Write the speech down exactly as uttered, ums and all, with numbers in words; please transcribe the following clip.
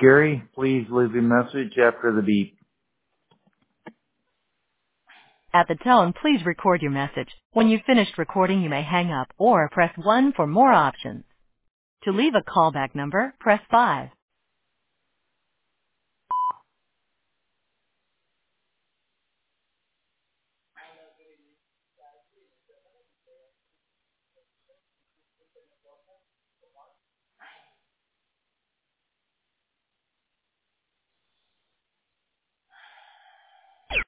Gary, please leave a message after the beep. At the tone, please record your message. When you've finished recording, you may hang up or press one for more options. To leave a callback number, press five.